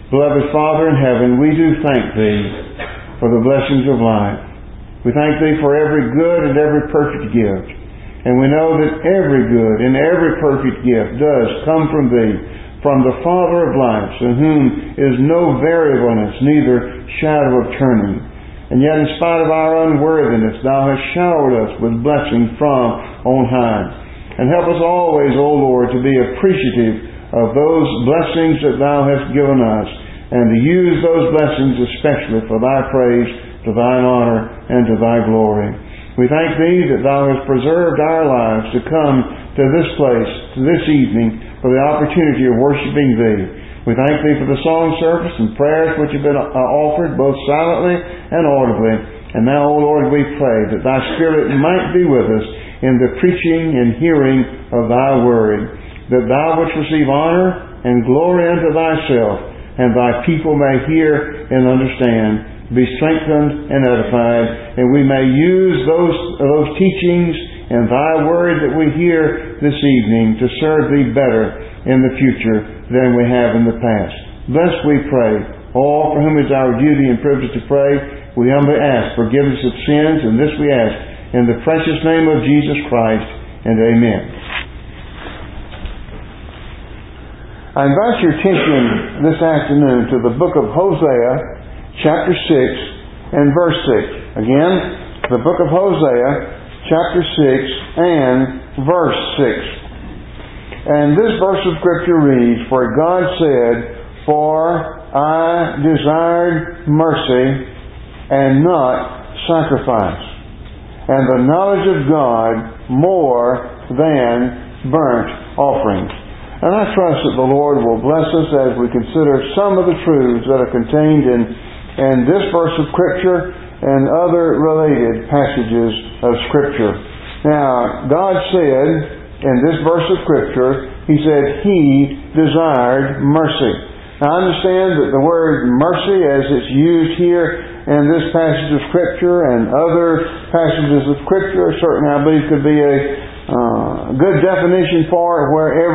Beloved Father in heaven, we do thank Thee for the blessings of life. We thank Thee for every good and every perfect gift. And we know that every good and every perfect gift does come from Thee, from the Father of lights, in whom is no variableness, neither shadow of turning. And yet in spite of our unworthiness, Thou hast showered us with blessing from on high. And help us always, O Lord, to be appreciative of those blessings that Thou hast given us, and to use those blessings especially for Thy praise, to Thine honor, and to Thy glory. We thank Thee that Thou hast preserved our lives to come to this place, to this evening, for the opportunity of worshiping Thee. We thank Thee for the song service and prayers which have been offered both silently and audibly. And now, O Lord, we pray that Thy Spirit might be with us in the preaching and hearing of Thy Word, that Thou wouldst receive honor and glory unto Thyself, and Thy people may hear and understand, be strengthened and edified, and we may use those teachings and Thy Word that we hear this evening to serve Thee better in the future than we have in the past. Bless, we pray, all for whom it is our duty and privilege to pray. We humbly ask forgiveness of sins, and this we ask in the precious name of Jesus Christ, and amen. I invite your attention this afternoon to the book of Hosea, chapter 6 and verse 6. Again, the book of Hosea, chapter 6 and verse 6. And this verse of Scripture reads, "For God said, For I desired mercy and not sacrifice, and the knowledge of God more than burnt offerings." And I trust that the Lord will bless us as we consider some of the truths that are contained in this verse of Scripture and other related passages of Scripture. Now, God said in this verse of Scripture, He said He desired mercy. Now, I understand that the word mercy, as it's used here in this passage of Scripture and other passages of Scripture, certainly I believe could be a good definition for it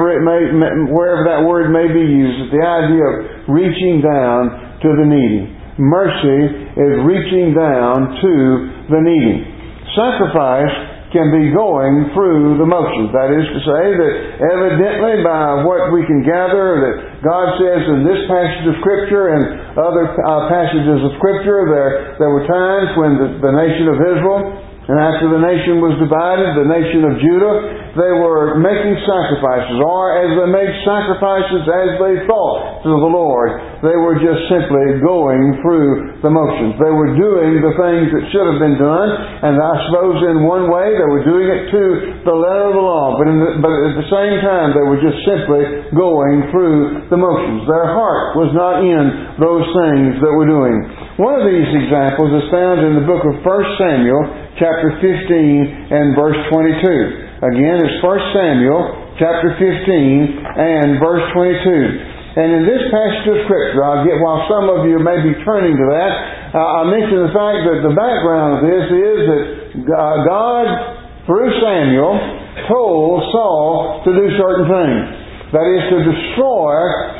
wherever that word may be used. It's the idea of reaching down to the needy. Mercy is reaching down to the needy. Sacrifice can be going through the motions. That is to say that evidently by what we can gather that God says in this passage of Scripture and other passages of Scripture, there were times when the nation of Israel, and after the nation was divided, the nation of Judah, they were making sacrifices, or as they made sacrifices as they thought to the Lord, they were just simply going through the motions. They were doing the things that should have been done, and I suppose in one way they were doing it to the letter of the law, but at the same time they were just simply going through the motions. Their heart was not in those things that we're doing. One of these examples is found in the book of 1 Samuel, chapter 15 and verse 22. Again, it's 1 Samuel, chapter 15 and verse 22. And in this passage of Scripture, while some of you may be turning to that, I mention the fact that the background of this is that God, through Samuel, told Saul to do certain things. That is to destroy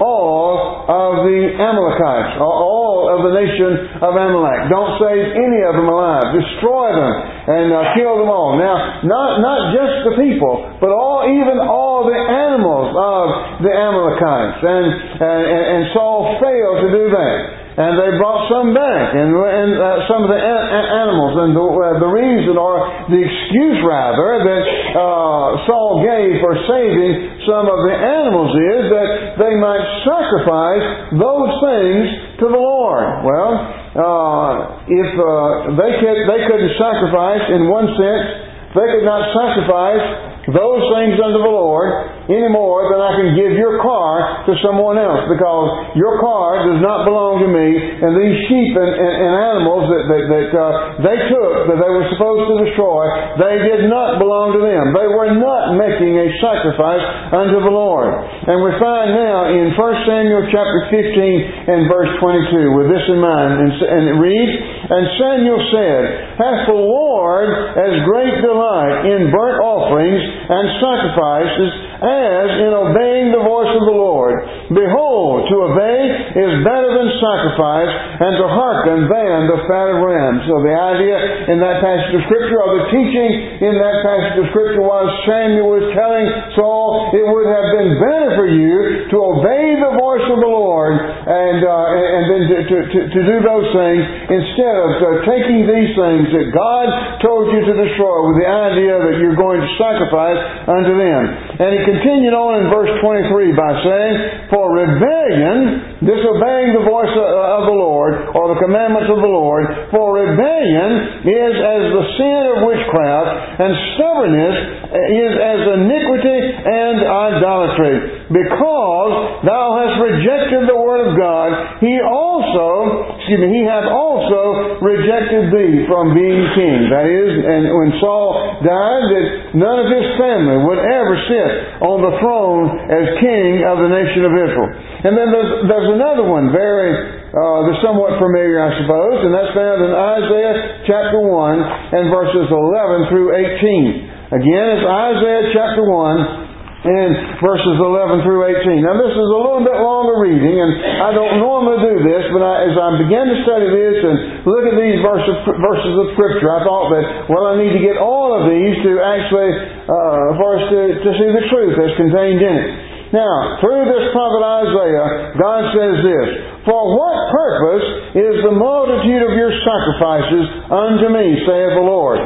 all of the Amalekites, all of the nation of Amalek. Don't save any of them alive. Destroy them and kill them all. Now, not just the people, but even all the animals of the Amalekites. And Saul failed to do that. And they brought some back, and some of the animals. And the reason, or the excuse rather, that Saul gave for saving some of the animals is that they might sacrifice those things to the Lord. Well, if they couldn't sacrifice in one sense, they could not sacrifice those things unto the Lord any more than I can give your car to someone else, because your car does not belong to me, and these sheep and animals that they took, that they were supposed to destroy, they did not belong to them. They were not making a sacrifice unto the Lord. And we find now in 1 Samuel chapter 15 and verse 22 with this in mind, and it reads, "And Samuel said, Hath the Lord as great delight in burnt offerings and sacrifices as in obeying the voice of the Lord? Behold, to obey is better than sacrifice, and to hearken than the fat of rams. So the idea in that passage of Scripture, or the teaching in that passage of Scripture, was Samuel was telling Saul, it would have been better for you to obey the voice of the Lord and then to do those things instead of taking these things that God told you to destroy with the idea that you're going to sacrifice unto them. And he continued on in verse 23 by saying, for rebellion, disobeying the voice of the Lord, or the commandments of the Lord, for rebellion is as the sin of witchcraft, and stubbornness is as iniquity and idolatry. Because thou hast rejected the word of God, he hath also rejected thee from being king. That is, and when Saul died, that none of his family would ever sit on the throne as king of the nation of Israel. And then there's another one, they're somewhat familiar, I suppose, and that's found in Isaiah chapter 1 and verses 11 through 18. Again, it's Isaiah chapter 1 and verses 11 through 18. Now this is a little bit longer reading, and I don't normally do this, but as I began to study this and look at these verses of Scripture, I thought that, I need to get all of these to actually, for us to see the truth that's contained in it. Now, through this prophet Isaiah, God says this, for what purpose is the multitude of your sacrifices unto me, saith the Lord?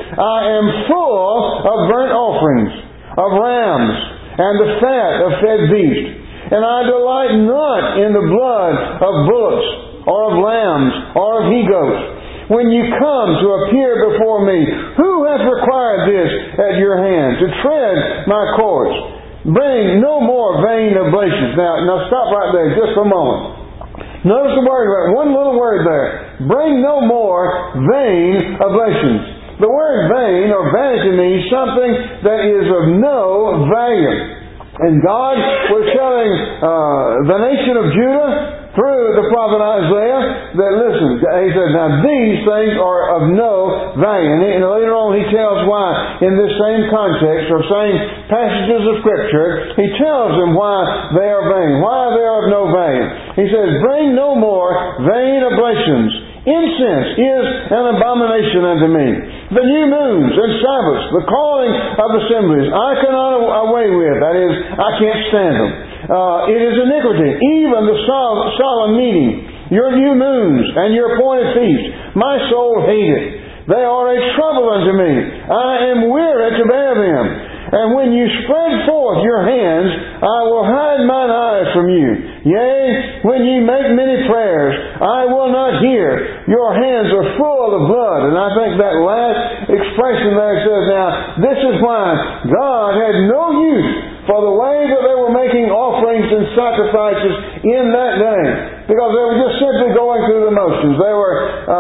I am full of burnt offerings, of rams, and the fat of fed beasts. And I delight not in the blood of bullocks, or of lambs, or of he-goats. When you come to appear before me, who hath required this at your hand, to tread my courts? Bring no more vain oblations. Now stop right there just for a moment. Notice the word, one little word there. Bring no more vain oblations. The word vain or vanity means something that is of no value. And God was telling the nation of Judah through the prophet Isaiah that, listen, he said, now these things are of no value. And later on he tells why, in this same context or same passages of Scripture, he tells them why they are vain, why they are of no value. He says, bring no more vain oblations. Incense is an abomination unto me. The new moons and Sabbaths, the calling of assemblies, I cannot away with. That is, I can't stand them. It is iniquity, even the solemn meeting, your new moons and your appointed feasts. My soul hateth. They are a trouble unto me. I am weary to bear them. And when you spread forth your hands, I will hide mine eyes from you. Yea, when ye make many prayers, I will not hear. Your hands are full of blood. And I think that last expression there says, now, this is why God had no use for the way that they were making offerings and sacrifices in that day. Because they were just simply going through the motions. They were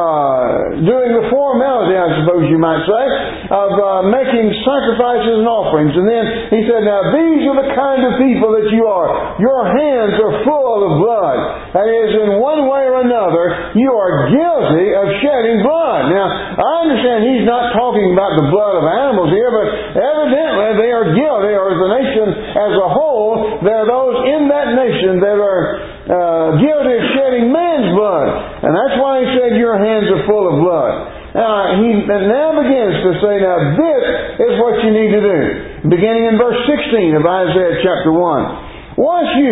doing the formality, I suppose you might say, of making sacrifices and offerings. And then he said, now these are the kind of people that you are. Your hands are full of blood. That is, in one way or another, you are guilty of shedding blood. Now, I understand he's not talking about the blood of animals here, but evidently they are guilty, or the nation as a whole, there are those in that nation that are guilty of shedding man's blood. And that's why he said your hands are full of blood. He now begins to say, now this is what you need to do. Beginning in verse 16 of Isaiah chapter 1. Wash you,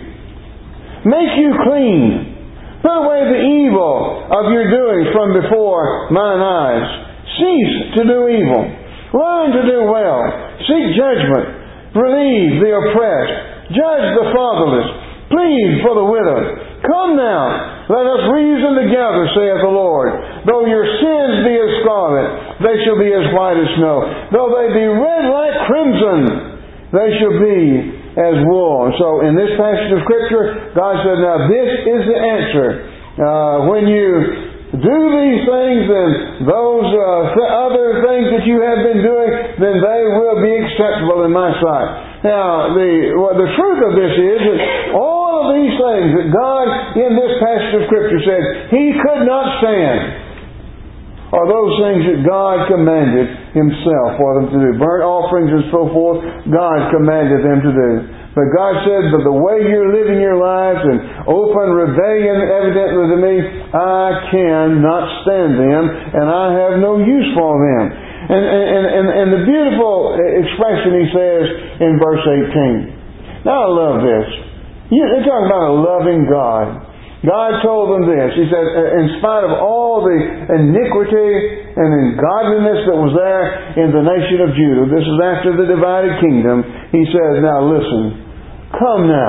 make you clean, put away the evil of your doing from before mine eyes. Cease to do evil, learn to do well, seek judgment, relieve the oppressed, judge the fatherless, plead for the widow. Come now, let us reason together, saith the Lord. Though your sins be as scarlet, they shall be as white as snow. Though they be red like crimson, they shall be as wool. So in this passage of Scripture, God said, now this is the answer. When you do these things and those other things that you have been doing, then they will be acceptable in my sight. Now, the truth of this is that all of these things that God in this passage of Scripture said He could not stand are those things that God commanded Himself for them to do. Burnt offerings and so forth, God commanded them to do. But God said, but the way you're living your lives and open rebellion evidently to me, I cannot stand them, and I have no use for them. And the beautiful expression he says in verse 18. Now I love this. They're talking about a loving God. God told them this. He said, in spite of all the iniquity and ungodliness that was there in the nation of Judah, this is after the divided kingdom, He says, now listen, come now.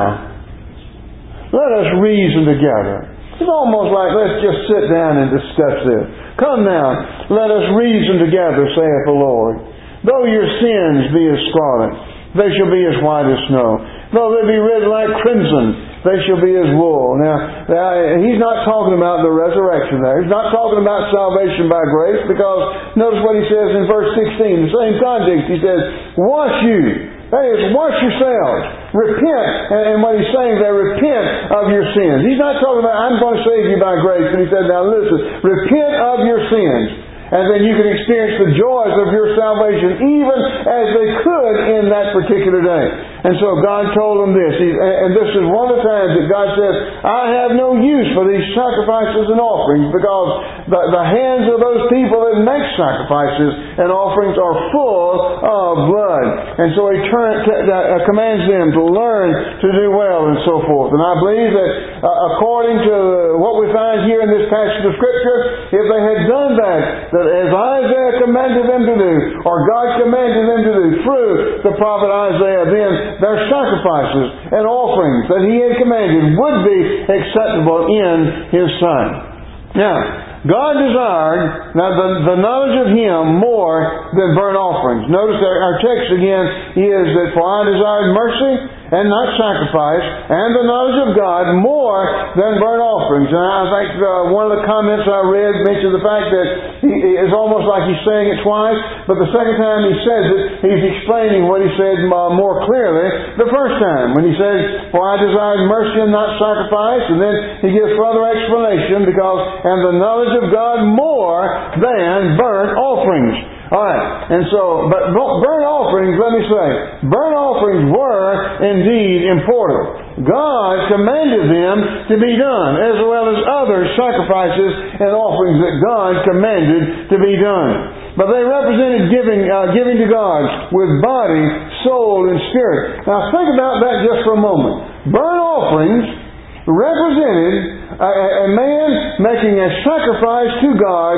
Let us reason together. It's almost like, let's just sit down and discuss this. Come now, let us reason together, saith the Lord. Though your sins be as scarlet, they shall be as white as snow. Though they be red like crimson, they shall be as wool. Now, He's not talking about the resurrection there. He's not talking about salvation by grace, because notice what He says in verse 16, the same context. He says, wash you. That is, wash yourselves. Repent. And what He's saying there, repent of your sins. He's not talking about, I'm going to save you by grace. But He said, now listen, repent of your sins. And then you can experience the joys of your salvation even as they could in that particular day. And so God told them this. And this is one of the times that God says, I have no use for these sacrifices and offerings, because the hands of those people that make sacrifices and offerings are full of blood. And so He commands them to learn to do well and so forth. And I believe that according to what we find here in this passage of Scripture, if they had done that as Isaiah commanded them to do, or God commanded them to do through the prophet Isaiah, then their sacrifices and offerings that He had commanded would be acceptable in His sight. Now, God desired the knowledge of Him more than burnt offerings. Notice our text again is that, for I desired mercy and not sacrifice, and the knowledge of God more than burnt offerings. And I think one of the comments I read mentioned the fact that it's almost like he's saying it twice, but the second time he says it, he's explaining what he said more clearly the first time, when he says, for I desired mercy and not sacrifice, and then he gives further explanation, because, and the knowledge of God more than burnt offerings. Alright, and so, but burnt offerings, let me say, burnt offerings were indeed important. God commanded them to be done, as well as other sacrifices and offerings that God commanded to be done. But they represented giving to God with body, soul, and spirit. Now think about that just for a moment. Burnt offerings represented a man making a sacrifice to God,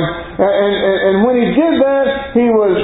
and when he did that, he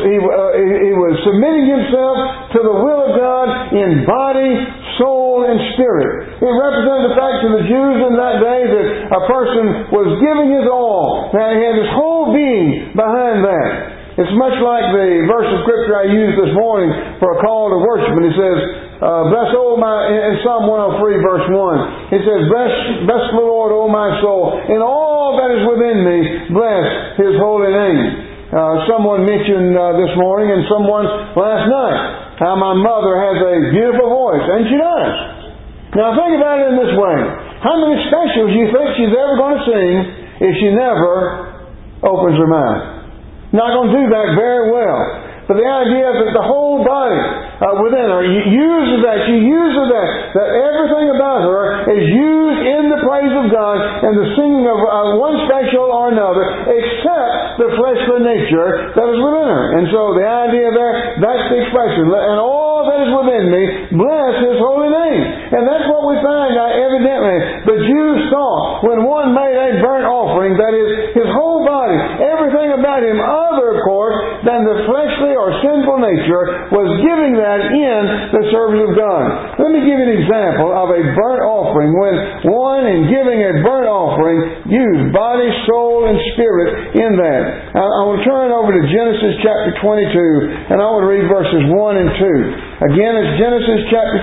was submitting himself to the will of God in body, soul, and spirit. It represented the fact to the Jews in that day that a person was giving his all. Now he had his whole being behind that. It's much like the verse of Scripture I used this morning for a call to worship, and it says, bless, in Psalm 103, verse 1, it says, bless the Lord, O my soul, and all that is within me, bless His holy name. Someone mentioned this morning, and someone last night, how my mother has a beautiful voice, and she does. Now think about it in this way. How many specials do you think she's ever going to sing if she never opens her mouth? Not going to do that very well. But the idea that the whole body within her uses that. She uses that everything about her is used in the praise of God and the singing of one special or another, except the fleshly nature that is within her. And so the idea there, that's the expression. And all that is within me, bless His holy name. And that's what we find evidently the Jews thought when one made a burnt offering, that is, his whole body, everything about him, other of course than the fleshly or sinful nature, was giving that in the service of God. Let me give you an example of a burnt offering when one, in giving a burnt offering, used body, soul, and spirit in that. I will turn over to Genesis chapter 22, and I will read verses 1 and 2. Again, it's Genesis chapter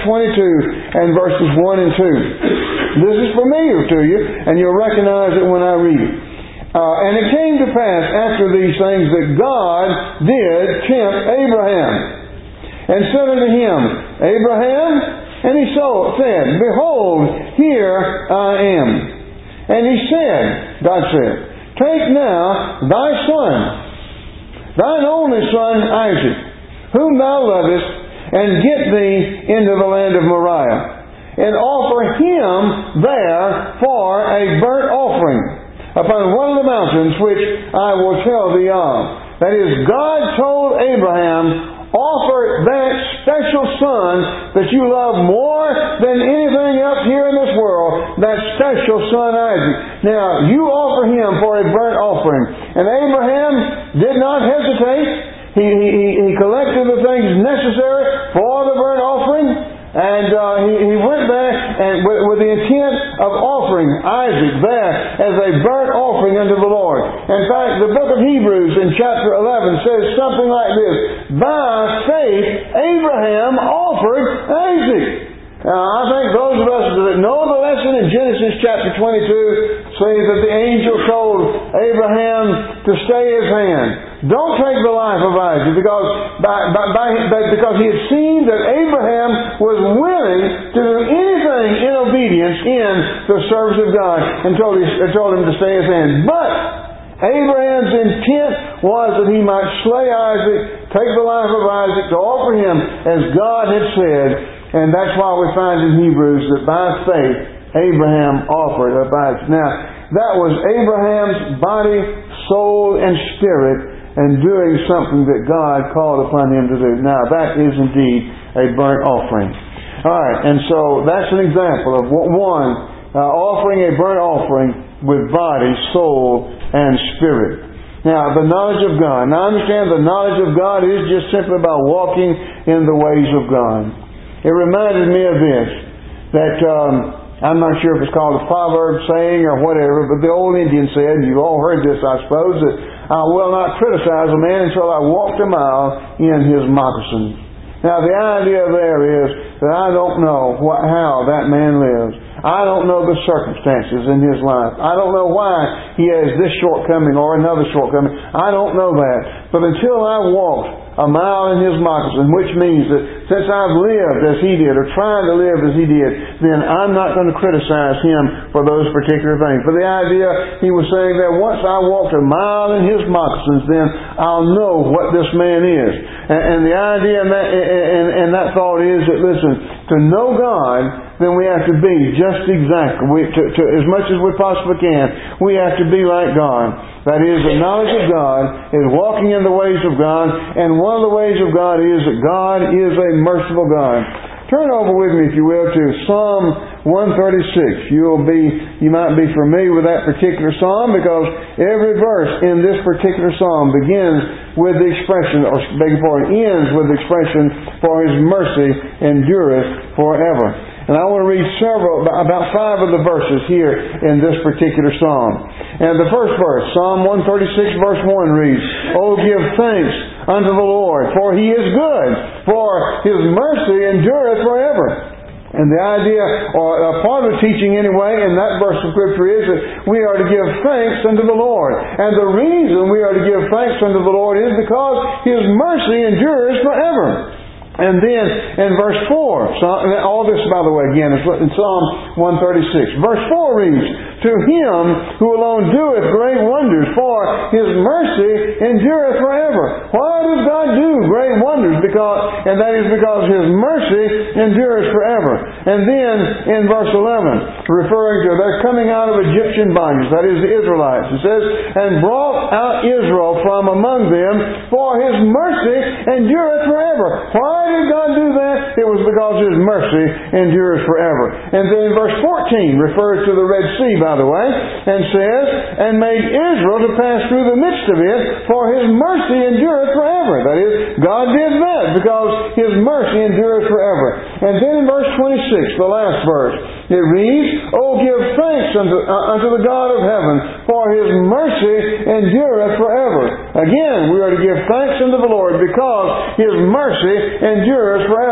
22 and verses 1 and 2. This is familiar to you, and you'll recognize it when I read it. And it came to pass after these things that God did tempt Abraham, and said unto him, Abraham, and he said, Behold, here I am. And he said, God said, Take now thy son, thine only son Isaac, whom thou lovest, and get thee into the land of Moriah, and offer him there for a burnt offering upon one of the mountains which I will tell thee of. That is, God told Abraham, offer that special son that you love more than anything else here in this world, that special son Isaac. Now, you offer him for a burnt offering. And Abraham did not hesitate. He collected the things necessary for the burnt offering. And he went there and with the intent of offering Isaac there as a burnt offering unto the Lord. In fact, the book of Hebrews in chapter 11 says something like this: by faith Abraham offered Isaac. Now, I think those of us that know the lesson in Genesis chapter 22 say that the angel told Abraham to stay his hand. Don't take the life of Isaac, because he had seen that Abraham was willing to do anything in obedience in the service of God, and told him to stay his hand. But Abraham's intent was that he might slay Isaac, take the life of Isaac, to offer him as God had said. And that's why we find in Hebrews that by faith Abraham offered up Isaac. Now, that was Abraham's body, soul, and spirit, and doing something that God called upon him to do. Now, that is indeed a burnt offering. Alright, and so that's an example of offering a burnt offering with body, soul, and spirit. Now, the knowledge of God. Now, understand, the knowledge of God is just simply about walking in the ways of God. It reminded me of this, that I'm not sure if it's called a proverb saying or whatever, but the old Indian said, and you've all heard this, I suppose, that I will not criticize a man until I walked a mile in his moccasins. Now, the idea there is that I don't know how that man lives. I don't know the circumstances in his life. I don't know why he has this shortcoming or another shortcoming. I don't know that. But until I walked a mile in his moccasin, which means that since I've lived as he did, or tried to live as he did, then I'm not going to criticize him for those particular things. But the idea, he was saying that once I walked a mile in his moccasins, then I'll know what this man is. And the idea and that thought is that, listen, to know God, then we have to be just exactly, as much as we possibly can, we have to be like God. That is, the knowledge of God is walking in the ways of God, and one of the ways of God is that God is a merciful God. Turn over with me, if you will, to Psalm 136. You might be familiar with that particular psalm, because every verse in this particular psalm begins with the expression, or ends with the expression, for His mercy endureth forever. And I want to read about 5 of the verses here in this particular psalm. And the first verse, Psalm 136 verse 1 reads, "Oh, give thanks unto the Lord, for He is good, for His mercy endureth forever." And the idea, or a part of the teaching anyway, in that verse of Scripture is that we are to give thanks unto the Lord. And the reason we are to give thanks unto the Lord is because His mercy endures forever. And then in verse 4, all this, by the way, again, is in Psalm 136. Verse 4 reads, "To Him who alone doeth great wonders, for His mercy endureth forever." Why does God do great wonders? And that is because His mercy endures forever. And then in verse 11, referring to they're coming out of Egyptian bondage, that is the Israelites, it says, "And brought out Israel from among them, for His mercy endureth forever." Why did God do that? It was because His mercy endures forever. And then in verse 14 refers to the Red Sea, by the way, and says, "And made Israel to pass through the midst of it, for His mercy endureth forever." That is, God did that because His mercy endures forever. And then in verse 26, the last verse, it reads, "Oh, give thanks unto the God of heaven, for His mercy endureth forever." Again, we are to give thanks unto the Lord because His mercy endures forever.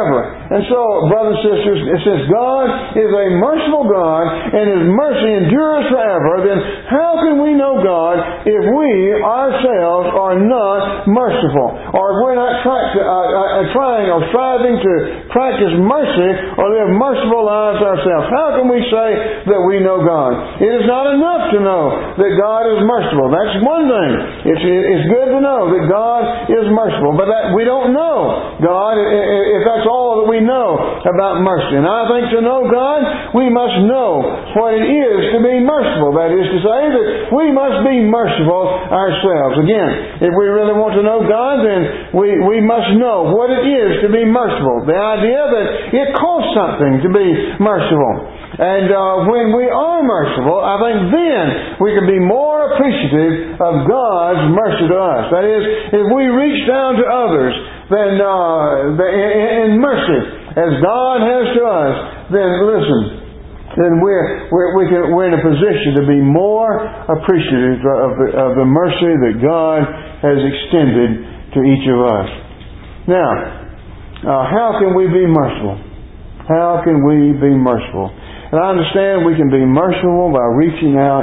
And so, brothers and sisters, since God is a merciful God and His mercy endures forever, then how can we know God if we ourselves are not merciful? Or if we're not trying or striving to practice mercy or live merciful lives ourselves? How can we say that we know God? It is not enough to know that God is merciful. That's one thing. It's good to know that God is merciful, but that we don't know God if that's all that we know about mercy. And I think to know God, we must know what it is to be merciful. That is to say that we must be merciful ourselves. Again, if we really want to know God, then we must know what it is to be merciful. The idea that it costs something to be merciful. And when we are merciful, I think then we can be more appreciative of God's mercy to us. That is, if we reach down to others then in mercy, as God has to us, then listen, then we're in a position to be more appreciative of the mercy that God has extended to each of us. Now, how can we be merciful? How can we be merciful? And I understand we can be merciful by reaching out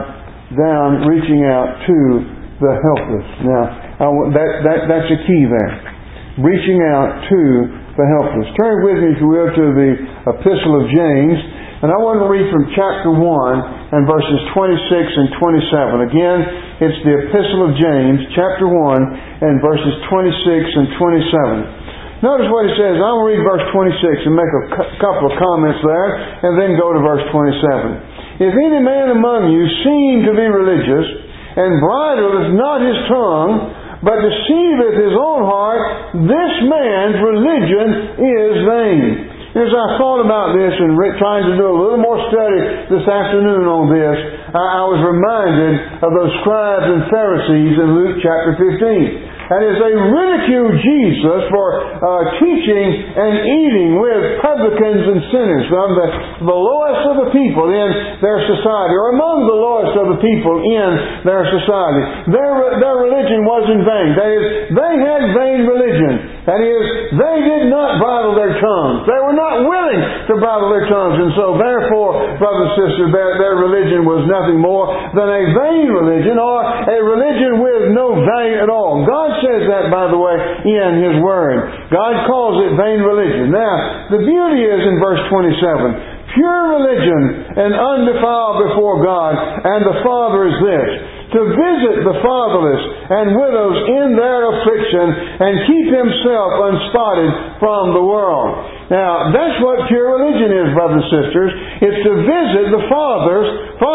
to the helpless. Now, that's a key there. Reaching out to the helpless. Turn with me, if you will, to the Epistle of James. And I want to read from chapter 1 and verses 26 and 27. Again, it's the Epistle of James, chapter 1 and verses 26 and 27. Notice what he says. I will read verse 26 and make a couple of comments there, and then go to verse 27. If any man among you seem to be religious, and bridleth not his tongue, but deceiveth his own heart, this man's religion is vain. As I thought about this and trying to do a little more study this afternoon on this, I was reminded of those scribes and Pharisees in Luke chapter 15. That is, they ridiculed Jesus for teaching and eating with publicans and sinners, from the lowest of the people in their society, or among the lowest of the people in their society. Their religion was in vain. That is, they had vain religion. That is, they did not bridle their tongues. They were not willing to bridle their tongues. And so, therefore, brothers and sisters, their religion was nothing more than a vain religion, or a religion with no value at all. God says that, by the way, in His Word. God calls it vain religion. Now, the beauty is in verse 27. Pure religion and undefiled before God and the Father is this: to visit the fatherless and widows in their affliction and keep himself unspotted from the world. Now, that's what pure religion is, brothers and sisters. It's to visit the fatherless,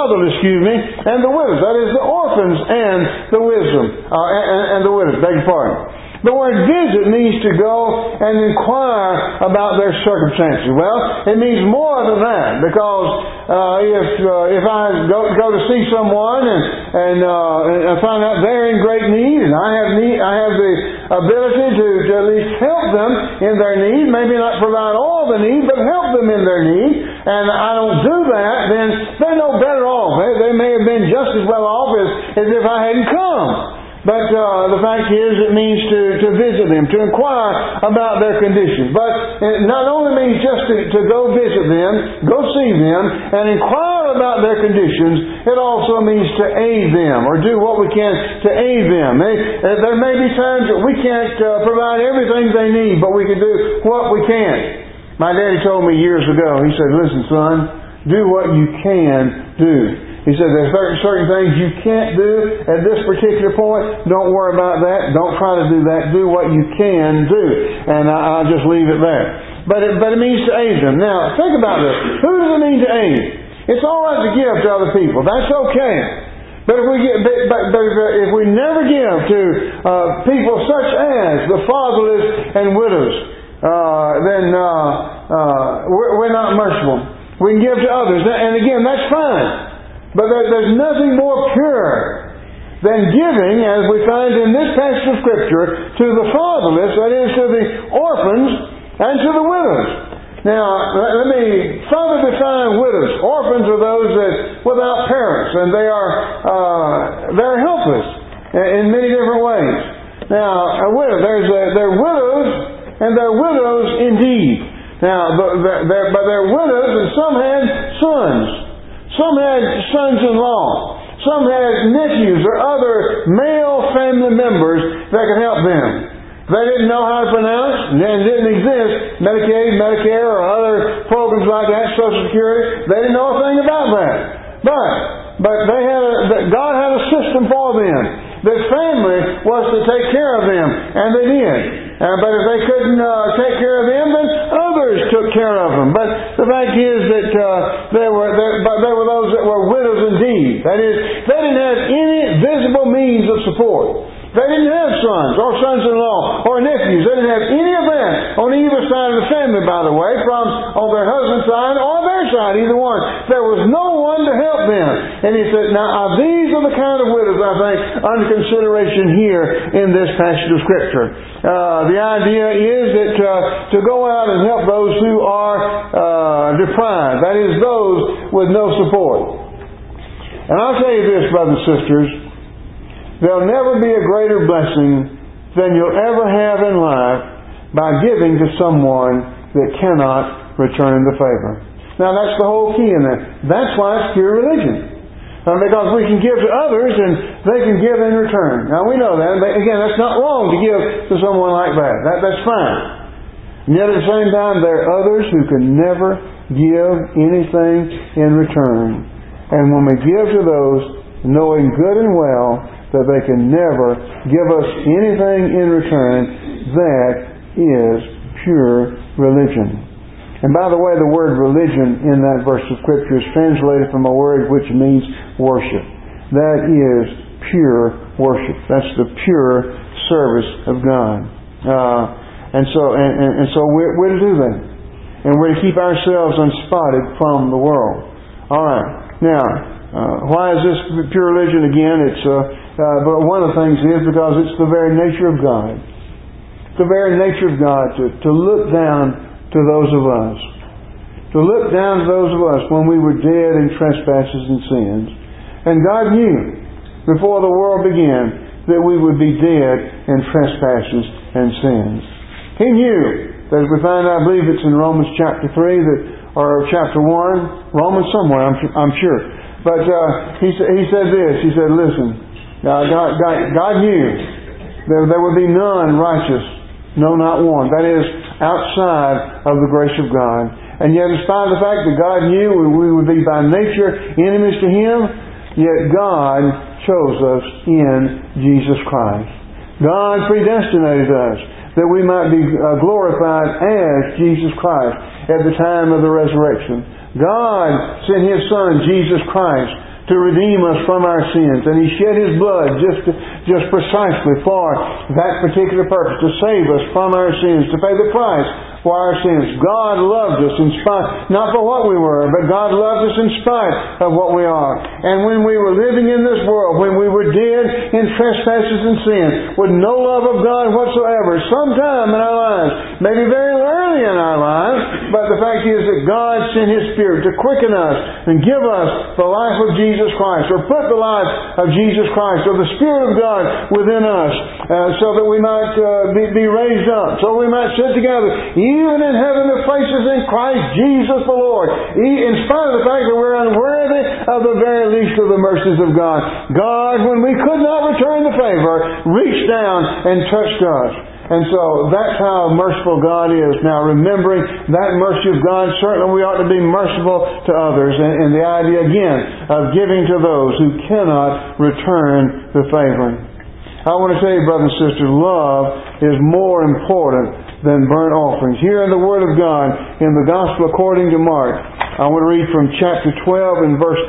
and the widows. That is, the orphans and the widows. Beg your pardon. The word visit means to go and inquire about their circumstances. Well, it means more than that, because if I go to see someone and find out they're in great need, and I have the ability to at least help them in their need, maybe not provide all the need, but help them in their need, and I don't do that, then they're no better off. They may have been just as well off as if I hadn't come. But the fact is, it means to visit them, to inquire about their conditions. But it not only means just to go visit them, go see them, and inquire about their conditions, it also means to aid them, or do what we can to aid them. There may be times that we can't provide everything they need, but we can do what we can. My daddy told me years ago, he said, "Listen, son, do what you can do." He said, there's certain things you can't do at this particular point. Don't worry about that. Don't try to do that. Do what you can do. And I'll just leave it there. But it means to aid them. Now, think about this. Who does it mean to aid? It's all right to give to other people. That's okay. But if we never give to people such as the fatherless and widows, then we're not merciful. We can give to others. And again, that's fine. But there's nothing more pure than giving, as we find in this passage of Scripture, to the fatherless, that is, to the orphans, and to the widows. Now, let me further define widows. Orphans are those that without parents, and they're helpless in many different ways. Now, a widow, they're widows, and they're widows indeed. Now, but they're widows, and some had sons. Some had sons-in-law. Some had nephews or other male family members that could help them. They didn't know how to pronounce, and didn't exist Medicaid, Medicare, or other programs like that, Social Security. They didn't know a thing about that. But God had a system for them. The family was to take care of them, and they did. But if they couldn't take care of them, then others took care of them. But the fact is that there were those that were widows indeed. That is, they didn't have any visible means of support. They didn't have sons or sons-in-law or nephews. They didn't have any of that on either side of the family, by the way, from on their husband's side or their side, either one. There was no one to help them. And he said, now these are the kind of widows, I think, under consideration here in this passage of Scripture. The idea is that to go out and help those who are deprived, that is, those with no support. And I'll tell you this, brothers and sisters, there'll never be a greater blessing than you'll ever have in life by giving to someone that cannot return the favor. Now that's the whole key in that. That's why it's pure religion. Because we can give to others and they can give in return. Now we know that. Again, that's not wrong to give to someone like that. That's fine. And yet at the same time, there are others who can never give anything in return. And when we give to those, knowing good and well that they can never give us anything in return, that is pure religion. And by the way, the word religion in that verse of Scripture is translated from a word which means worship. That is pure worship. That's the pure service of God. And so we're to do that. And we're to keep ourselves unspotted from the world. All right. Now, why is this pure religion? Again, but one of the things is because it's the very nature of God. It's the very nature of God to look down to those of us. To look down to those of us when we were dead in trespasses and sins. And God knew before the world began that we would be dead in trespasses and sins. He knew that, as we find, I believe it's in Romans chapter 3 or chapter 1, Romans somewhere, I'm sure. But he said this. He said, listen, God knew there would be none righteous, no, not one. That is, outside of the grace of God. And yet, in spite of the fact that God knew we would be by nature enemies to Him, yet God chose us in Jesus Christ. God predestinated us that we might be glorified as Jesus Christ at the time of the resurrection. God sent His Son, Jesus Christ, to redeem us from our sins. And He shed His blood just precisely for that particular purpose, to save us from our sins, to pay the price for our sins. God loved us in spite, not for what we were, but God loved us in spite of what we are. And when we were living in this world, when we were dead in trespasses and sin, with no love of God whatsoever, sometime in our lives, maybe very early in our lives, but the fact is that God sent His Spirit to quicken us and give us the life of Jesus Christ, or put the life of Jesus Christ, or the Spirit of God within us, so that we might be raised up, so we might sit together, even in heavenly places in Christ Jesus the Lord. In spite of the fact that we're unworthy of the very least of the mercies of God, God, when we could not return the favor, reached down and touched us. And so that's how merciful God is. Now, remembering that mercy of God, certainly we ought to be merciful to others. And the idea, again, of giving to those who cannot return the favor. I want to tell you, brothers and sisters, love is more important than burnt offerings. Here in the Word of God, in the Gospel according to Mark, I want to read from chapter 12 and verse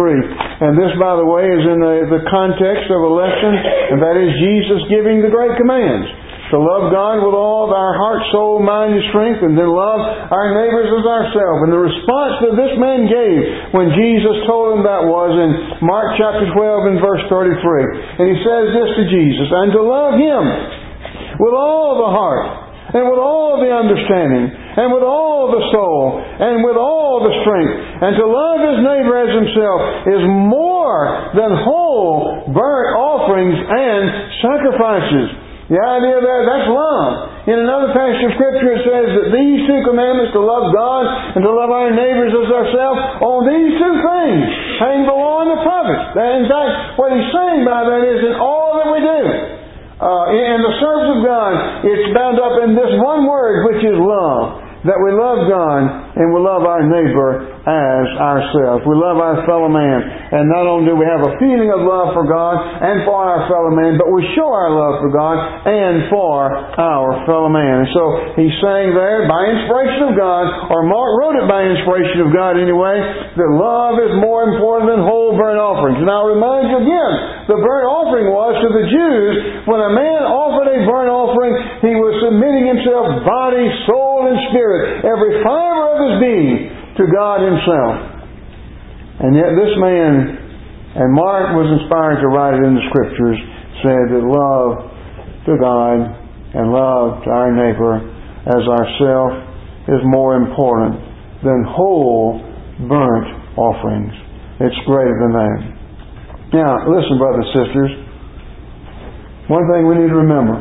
33. And this, by the way, is in the context of a lesson, and that is Jesus giving the great commands. To love God with all of our heart, soul, mind, and strength, and then love our neighbors as ourselves. And the response that this man gave when Jesus told him that was in Mark chapter 12 and verse 33. And he says this to Jesus, and to love Him with all the heart, and with all the understanding, and with all the soul, and with all the strength, and to love his neighbor as himself is more than whole burnt offerings and sacrifices. The idea there, that's love. In another passage of Scripture it says that these two commandments, to love God and to love our neighbors as ourselves, on these two things hang the law and the prophets. In fact, what he's saying by that is in all that we do, in the service of God, it's bound up in this one word, which is love. That we love God and we love our neighbor as ourselves. We love our fellow man. And not only do we have a feeling of love for God and for our fellow man, but we show our love for God and for our fellow man. And so he's saying there, by inspiration of God, or Mark wrote it by inspiration of God anyway, that love is more important than whole burnt offerings. And I'll remind you again, the burnt offering was to the Jews, when a man offered a burnt offering, he was submitting himself body, soul, and spirit, every fiber of his being, to God Himself. And yet this man, and Mark was inspired to write it in the Scriptures, said that love to God and love to our neighbor as ourself is more important than whole burnt offerings. It's greater than that. Now, listen, brothers and sisters, one thing we need to remember.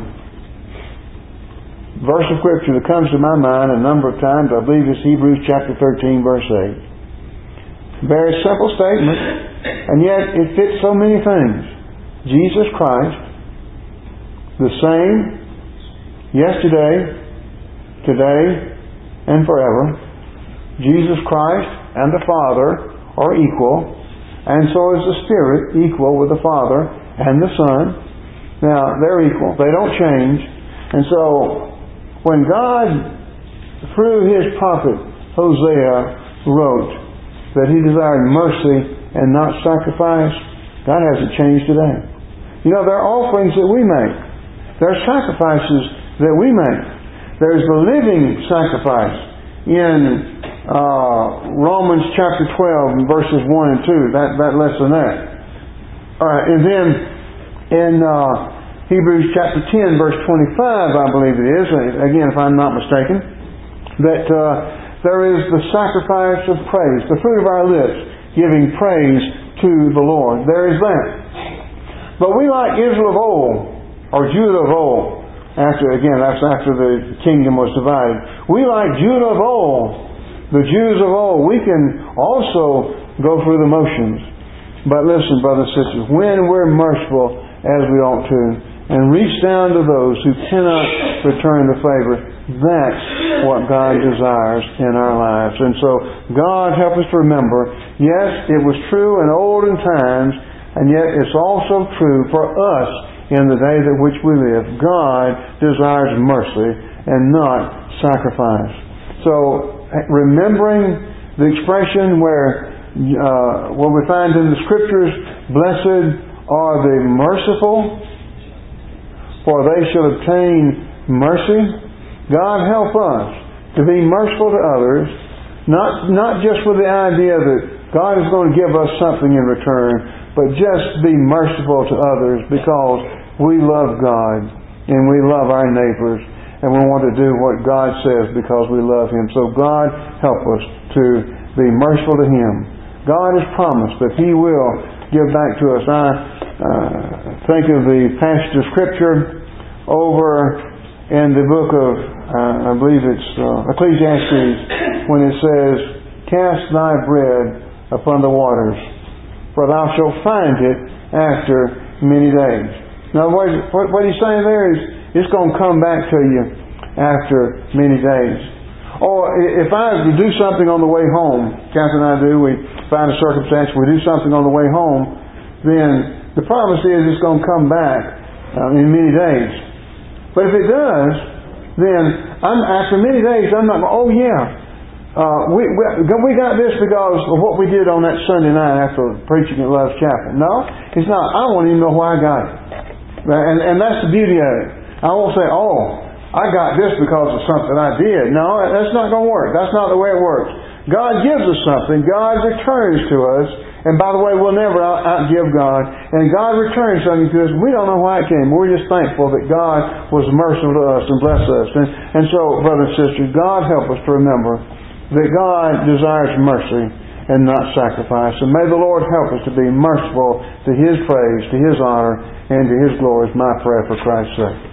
Verse of Scripture that comes to my mind a number of times, I believe is Hebrews chapter 13, verse 8. Very simple statement, and yet it fits so many things. Jesus Christ, the same yesterday, today, and forever. Jesus Christ and the Father are equal, and so is the Spirit equal with the Father and the Son. Now, they're equal. They don't change. And so, when God, through His prophet Hosea, wrote that He desired mercy and not sacrifice, God hasn't changed today. You know, there are offerings that we make. There are sacrifices that we make. There's the living sacrifice in Romans chapter 12, verses 1 and 2. That less than that. And then in Hebrews chapter 10, verse 25, I believe it is, again, if I'm not mistaken, that there is the sacrifice of praise, the fruit of our lips, giving praise to the Lord. There is that. But we, like Israel of old, or Judah of old, that's after the kingdom was divided. We, like Judah of old, the Jews of old, we can also go through the motions. But listen, brothers and sisters, when we're merciful as we ought to, and reach down to those who cannot return the favor, that's what God desires in our lives. And so, God help us to remember, yes, it was true in olden times, and yet it's also true for us in the day that which we live. God desires mercy and not sacrifice. So, remembering the expression where what we find in the Scriptures, blessed are the merciful, for they shall obtain mercy. God help us to be merciful to others, not just with the idea that God is going to give us something in return, but just be merciful to others because we love God and we love our neighbors and we want to do what God says because we love Him. So God help us to be merciful to Him. God has promised that He will give back to us. I think of the passage of Scripture over in the book of, I believe it's Ecclesiastes, when it says, "Cast thy bread upon the waters, for thou shalt find it after many days." Now, what he's saying there is, it's going to come back to you after many days. Or if I do something on the way home, Catherine and I do, we find a circumstance, we do something on the way home, then the promise is it's going to come back in many days. But if it does, then after many days, I'm not going, oh yeah, we got this because of what we did on that Sunday night after preaching at Love's Chapel. No, it's not. I won't even know why I got it. And that's the beauty of it. I won't say, oh, I got this because of something I did. No, that's not going to work. That's not the way it works. God gives us something. God returns to us. And by the way, we'll never outgive God. And God returns something to us. We don't know why it came. We're just thankful that God was merciful to us and blessed us. And so, brothers and sisters, God help us to remember that God desires mercy and not sacrifice. And may the Lord help us to be merciful to His praise, to His honor, and to His glory is my prayer for Christ's sake.